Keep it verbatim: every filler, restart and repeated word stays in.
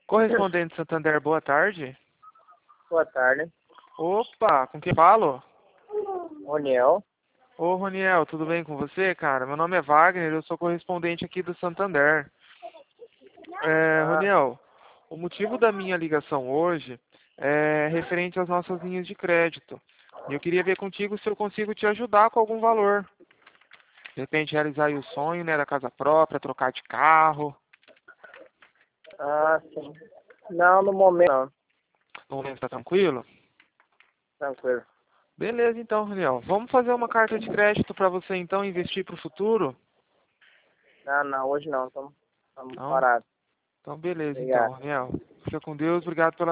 Correspondente Santander, boa tarde. Boa tarde. Opa, com quem falo? Roniel. Ô, Roniel, tudo bem com você, cara? Meu nome é Wagner, eu sou correspondente aqui do Santander. É, Ah, Roniel, o motivo da minha ligação hoje é referente às nossas linhas de crédito. E eu queria ver contigo se eu consigo te ajudar com algum valor. De repente realizar aí o sonho, né, da casa própria, trocar de carro. ah, sim. Não, no momento não. No momento tá tranquilo? Tranquilo. Beleza, então, Roniel. Vamos fazer uma carta de crédito para você, então, investir para o futuro? Não, não, hoje não. Estamos Não? parados. Então, beleza, então, Obrigado. Roniel. Fica com Deus, obrigado pela